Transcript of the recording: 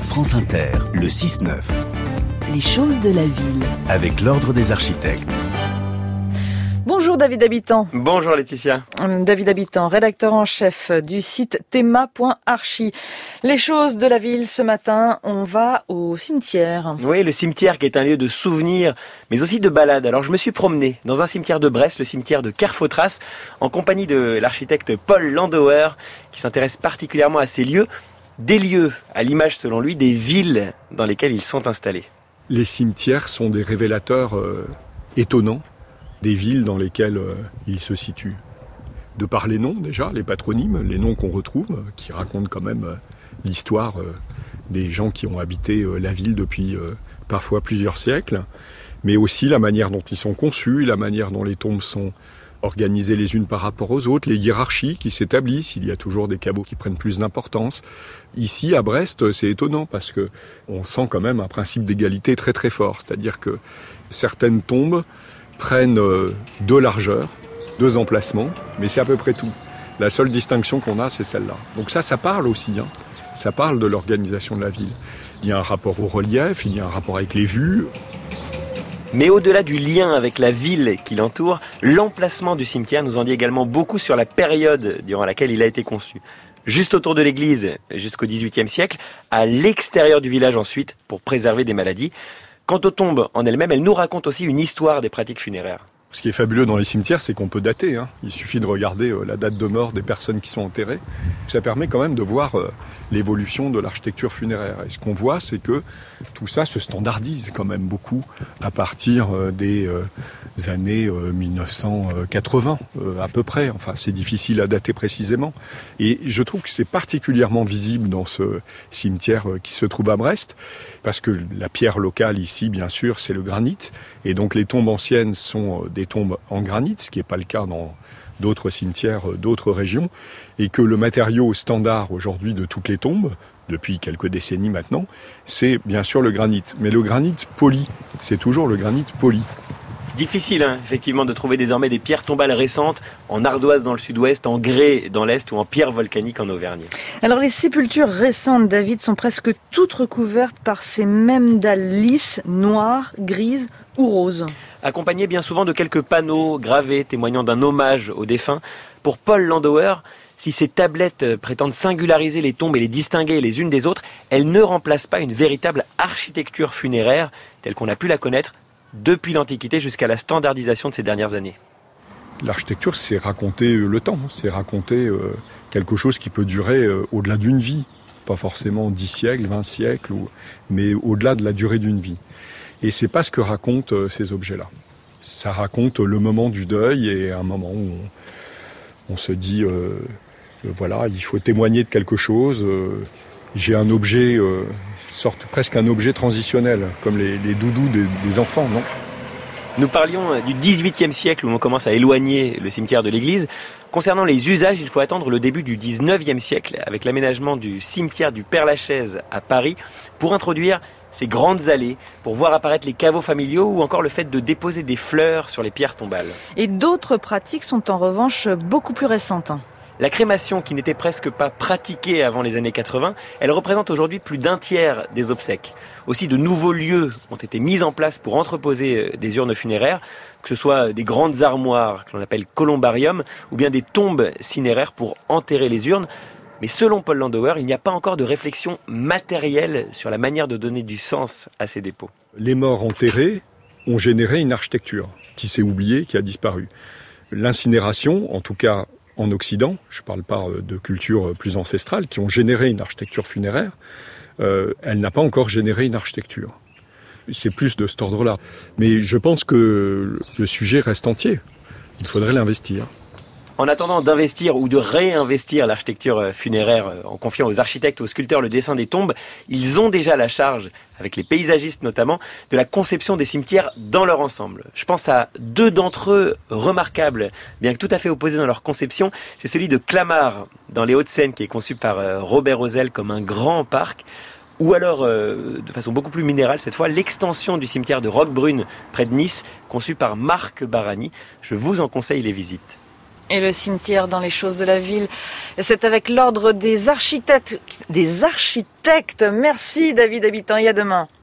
France Inter, le 6-9. Les choses de la ville. Avec l'Ordre des architectes. Bonjour David Habitant. Bonjour Laetitia. David Habitant, rédacteur en chef du site théma.archi. Les choses de la ville, ce matin, on va au cimetière. Oui, le cimetière qui est un lieu de souvenirs, mais aussi de balade. Alors je me suis promené dans un cimetière de Brest, le cimetière de Carfotras, en compagnie de l'architecte Paul Landauer, qui s'intéresse particulièrement à ces lieux, des lieux, à l'image selon lui, des villes dans lesquelles ils sont installés. Les cimetières sont des révélateurs étonnants des villes dans lesquelles ils se situent. De par les noms déjà, les patronymes, les noms qu'on retrouve, qui racontent quand même l'histoire des gens qui ont habité la ville depuis parfois plusieurs siècles, mais aussi la manière dont ils sont conçus, la manière dont les tombes sont organisées les unes par rapport aux autres, les hiérarchies qui s'établissent, il y a toujours des caveaux qui prennent plus d'importance. Ici, à Brest, c'est étonnant parce que on sent quand même un principe d'égalité très très fort, c'est-à-dire que certaines tombes prennent 2 largeurs, 2 emplacements, mais c'est à peu près tout. La seule distinction qu'on a, c'est celle-là. Donc ça parle aussi, ça parle de l'organisation de la ville. Il y a un rapport au relief, il y a un rapport avec les vues. Mais au-delà du lien avec la ville qui l'entoure, l'emplacement du cimetière nous en dit également beaucoup sur la période durant laquelle il a été conçu. Juste autour de l'église, jusqu'au XVIIIe siècle, à l'extérieur du village ensuite, pour préserver des maladies. Quant aux tombes en elles-mêmes, elles nous racontent aussi une histoire des pratiques funéraires. Ce qui est fabuleux dans les cimetières, c'est qu'on peut dater. Il suffit de regarder la date de mort des personnes qui sont enterrées. Ça permet quand même de voir l'évolution de l'architecture funéraire. Et ce qu'on voit, c'est que tout ça se standardise quand même beaucoup à partir des années 1980 à peu près. Enfin, c'est difficile à dater précisément. Et je trouve que c'est particulièrement visible dans ce cimetière qui se trouve à Brest, parce que la pierre locale ici, bien sûr, c'est le granit. Et donc les tombes anciennes sont des tombes en granit, ce qui n'est pas le cas dans d'autres cimetières, d'autres régions, et que le matériau standard aujourd'hui de toutes les tombes, depuis quelques décennies maintenant, c'est bien sûr le granit. Mais le granit poli, c'est toujours le granit poli. Difficile, effectivement, de trouver désormais des pierres tombales récentes en ardoise dans le sud-ouest, en grès dans l'est ou en pierre volcanique en Auvergne. Alors les sépultures récentes, David, sont presque toutes recouvertes par ces mêmes dalles lisses, noires, grises ou roses. Accompagnées bien souvent de quelques panneaux gravés témoignant d'un hommage aux défunts. Pour Paul Landauer, si ces tablettes prétendent singulariser les tombes et les distinguer les unes des autres, elles ne remplacent pas une véritable architecture funéraire telle qu'on a pu la connaître depuis l'Antiquité jusqu'à la standardisation de ces dernières années. L'architecture, c'est raconter le temps, c'est raconter quelque chose qui peut durer au-delà d'une vie. Pas forcément 10 siècles, 20 siècles, mais au-delà de la durée d'une vie. Et c'est pas ce que racontent ces objets-là. Ça raconte le moment du deuil et un moment où on se dit, voilà, il faut témoigner de quelque chose. J'ai un objet, presque un objet transitionnel, comme les doudous des enfants, non ? Nous parlions du XVIIIe siècle où l'on commence à éloigner le cimetière de l'église. Concernant les usages, il faut attendre le début du XIXe siècle avec l'aménagement du cimetière du Père-Lachaise à Paris pour introduire ces grandes allées, pour voir apparaître les caveaux familiaux ou encore le fait de déposer des fleurs sur les pierres tombales. Et d'autres pratiques sont en revanche beaucoup plus récentes. La crémation, qui n'était presque pas pratiquée avant les années 80, elle représente aujourd'hui plus d'un tiers des obsèques. Aussi, de nouveaux lieux ont été mis en place pour entreposer des urnes funéraires, que ce soit des grandes armoires, que l'on appelle columbarium, ou bien des tombes cinéraires pour enterrer les urnes. Mais selon Paul Landauer, il n'y a pas encore de réflexion matérielle sur la manière de donner du sens à ces dépôts. Les morts enterrés ont généré une architecture qui s'est oubliée, qui a disparu. L'incinération, en tout cas en Occident, je ne parle pas de cultures plus ancestrales, qui ont généré une architecture funéraire, elle n'a pas encore généré une architecture. C'est plus de cet ordre-là. Mais je pense que le sujet reste entier. Il faudrait l'investir. En attendant d'investir ou de réinvestir l'architecture funéraire en confiant aux architectes, aux sculpteurs le dessin des tombes, ils ont déjà la charge, avec les paysagistes notamment, de la conception des cimetières dans leur ensemble. Je pense à 2 d'entre eux remarquables, bien que tout à fait opposés dans leur conception. C'est celui de Clamart, dans les Hauts-de-Seine, qui est conçu par Robert Ozel comme un grand parc. Ou alors, de façon beaucoup plus minérale cette fois, l'extension du cimetière de Roquebrune, près de Nice, conçu par Marc Barani. Je vous en conseille les visites. Et le cimetière dans les choses de la ville, c'est avec l'ordre des architectes. Merci David Habitant, et à demain.